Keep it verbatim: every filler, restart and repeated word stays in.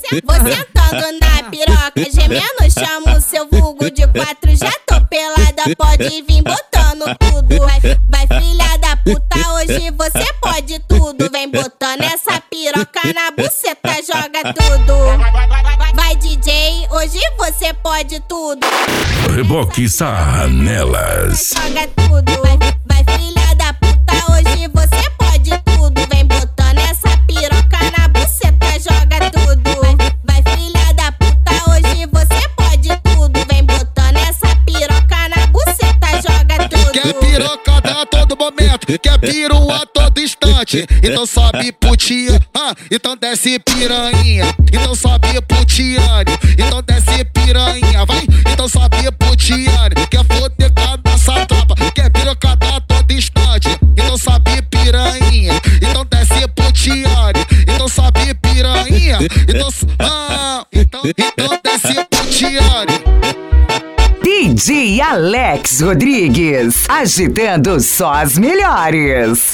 Vou sentando na piroca, gemendo, chamo seu vulgo de quatro. Já tô pelada, pode vir botando tudo. Vai, vai filha da puta, hoje você pode tudo. Vem botando essa piroca na buceta, joga tudo. Vai D J, hoje você pode tudo. Reboque Sarranelas. Joga tudo. Vai, vai filha da puta, hoje você pode tudo. Vem botando essa piroca na buceta, joga tudo. Vai, vai filha da puta, hoje você pode tudo. Vem botando essa piroca na buceta, joga tudo. Quer pirocada a todo momento, quer piru a todo instante. Então sobe putinha, ah, então desce piranha. Então sobe putiane, então desce piranha. Vai, então sobe putiane. Quer foder com essa tropa, quer pirocada a todo instante. Então sobe piranha, então desce putiane. Então sobe piranha, então, ah, então, então desce putiane. D J Alex Rodrigues, agitando só as melhores.